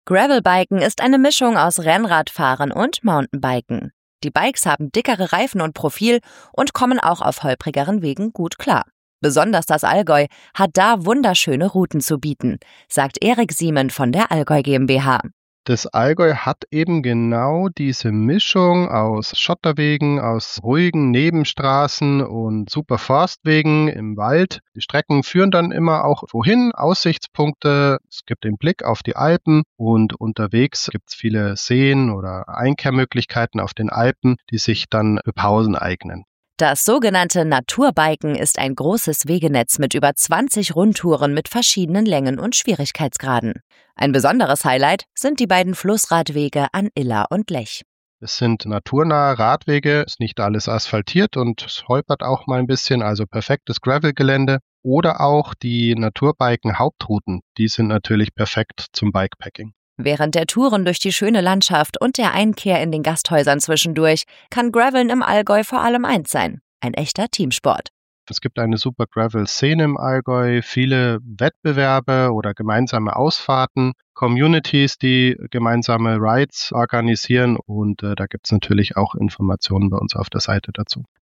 Gravelbiken ist eine Mischung aus Rennradfahren und Mountainbiken. Die Bikes haben dickere Reifen und Profil und kommen auch auf holprigeren Wegen gut klar. Besonders das Allgäu hat da wunderschöne Routen zu bieten, sagt Erik Siemen von der Allgäu GmbH. Das Allgäu hat eben genau diese Mischung aus Schotterwegen, aus ruhigen Nebenstraßen und super Forstwegen im Wald. Die Strecken führen dann immer auch wohin, Aussichtspunkte. Es gibt den Blick auf die Alpen und unterwegs gibt es viele Seen oder Einkehrmöglichkeiten auf den Alpen, die sich dann für Pausen eignen. Das sogenannte Naturbiken ist ein großes Wegenetz mit über 20 Rundtouren mit verschiedenen Längen und Schwierigkeitsgraden. Ein besonderes Highlight sind die beiden Flussradwege an Iller und Lech. Es sind naturnahe Radwege, ist nicht alles asphaltiert und es holpert auch mal ein bisschen, also perfektes Gravelgelände. Oder auch die Naturbiken-Hauptrouten, die sind natürlich perfekt zum Bikepacking. Während der Touren durch die schöne Landschaft und der Einkehr in den Gasthäusern zwischendurch kann Graveln im Allgäu vor allem eins sein: ein echter Teamsport. Es gibt eine super Gravel-Szene im Allgäu, viele Wettbewerbe oder gemeinsame Ausfahrten, Communities, die gemeinsame Rides organisieren und da gibt es natürlich auch Informationen bei uns auf der Seite dazu.